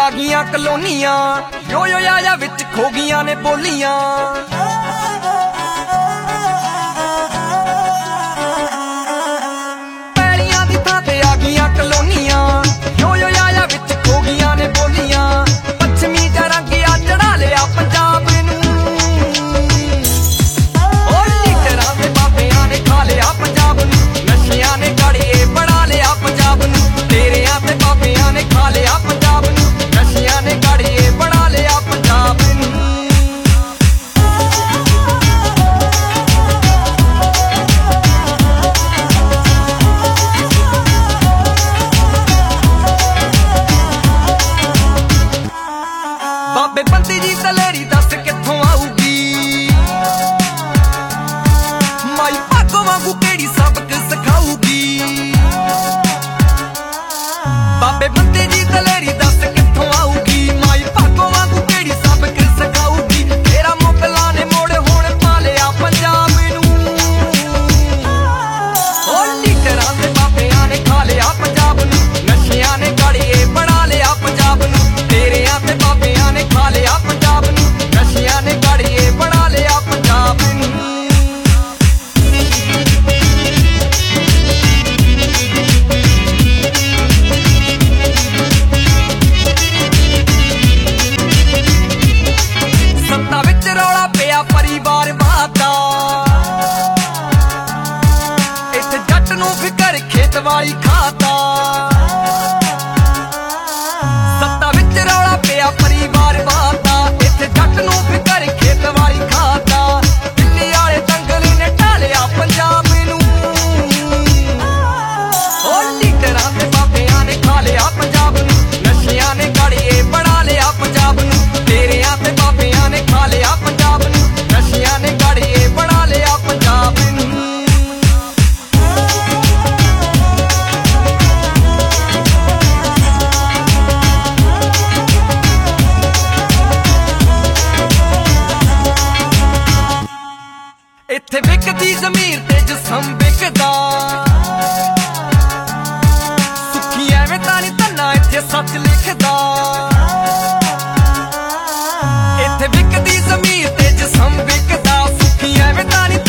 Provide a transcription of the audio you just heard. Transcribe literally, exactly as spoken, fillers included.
आ गईयां कलोनियां, यो यो आया विच खो गईयां ने बोलियां। पैलियां दी थां ते आ गईयां कलोनियां, यो यो आया विच खो गईयां ने बोलियां। पश्चिमी रंगिया चढ़ा लिया पंजाब नूं, और लीडरां ते बाबियां ने खा लिया पंजाब नूं। नशियां ने गाड़िए बड़ा लिया पंजाब नूं, तेरियां ते बाबियां ने खा लिया पंजाब नूं। नशियां ने गाड़िए बड़ा लिया पंजाब नूं। बाबे बंदी जी दलेरी दस कित्थों आऊगी, माई भागो वांगू केड़ी सबक सिखाऊगी। बाबे बंदी जी दलेरी दस कित्थों आऊगी, माई भागो वांगू केड़ी सबक सिखाऊगी। तेरा मुगलां ने मोड़ हुण पा लिया पंजाब नूं, ओ लीडरां ते बाबियां ने खा लिया पंजाब नूं। नशियां ने गाड़िए बड़ा लिया पंजाब नूं, तेरियां ते बाबियां ने खा लिया पंजाब नूं। नशियां ने गाड़िए बड़ा लिया पंजाब नूं। सत्ता विच रौला पिया परिवार वादा, इत्थे जट नूं फिकर खेत वाली खाता। सत्ता विच रौला पिया परिवार वादा, इत्थे जट नूं फिकर खेत वाली खाता। दिल्ली वाले दंगल ने ढालिया पंजाब नूं, ओ लीडरां ते बाबियां ने खा लिया पंजाब नूं। नशियां ने गाड़िए बड़ा लिया पंजाब नूं, तेरियां ते बाबियां ने खा लिया पंजाब नूं। नशियां ने गाड़िए बड़ा लिया पंजाब नूं। इत्थे विकदी ज़मीर ते जिस्म विकदा, सुखी एवें तां नी धन्ना इत्थे सच लिखदा। इत्थे विकदी ज़मीर ते जिस्म विकदा, सुखी एवें तां नी